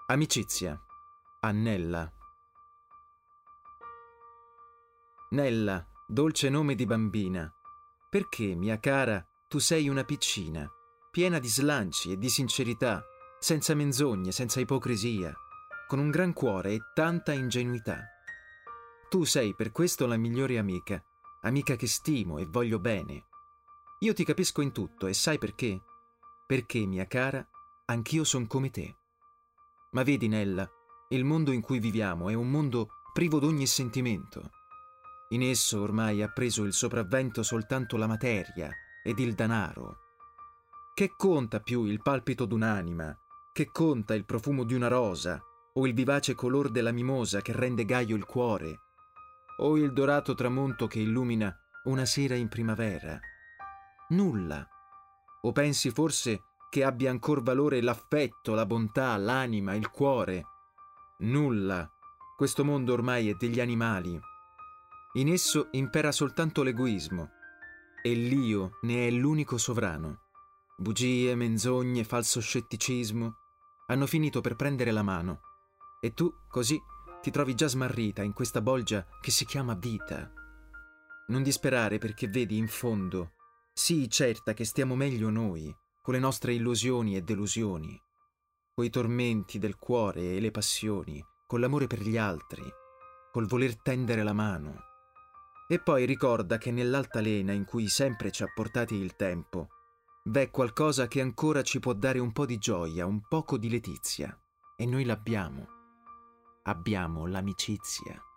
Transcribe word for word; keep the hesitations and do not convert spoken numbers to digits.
Amicizia a Nella. Nella, dolce nome di bambina, perché, mia cara, tu sei una piccina, piena di slanci e di sincerità, senza menzogne, senza ipocrisia, con un gran cuore e tanta ingenuità. Tu sei per questo la migliore amica, amica che stimo e voglio bene. Io ti capisco in tutto e sai perché? Perché, mia cara, anch'io son come te. Ma vedi, Nella, il mondo in cui viviamo è un mondo privo d'ogni sentimento. In esso ormai ha preso il sopravvento soltanto la materia ed il danaro. Che conta più il palpito d'un'anima? Che conta il profumo di una rosa? O il vivace color della mimosa che rende gaio il cuore? O il dorato tramonto che illumina una sera in primavera? Nulla. O pensi forse che abbia ancor valore l'affetto, la bontà, l'anima, il cuore? Nulla. Questo mondo ormai è degli animali. In esso impera soltanto l'egoismo e l'io ne è l'unico sovrano. Bugie, menzogne, falso scetticismo hanno finito per prendere la mano e tu, così, ti trovi già smarrita in questa bolgia che si chiama vita. Non disperare perché vedi in fondo, sii certa che stiamo meglio noi, con le nostre illusioni e delusioni, coi tormenti del cuore e le passioni, con l'amore per gli altri, col voler tendere la mano. E poi ricorda che nell'altalena in cui sempre ci ha portati il tempo, v'è qualcosa che ancora ci può dare un po' di gioia, un poco di letizia. E noi l'abbiamo. Abbiamo l'amicizia.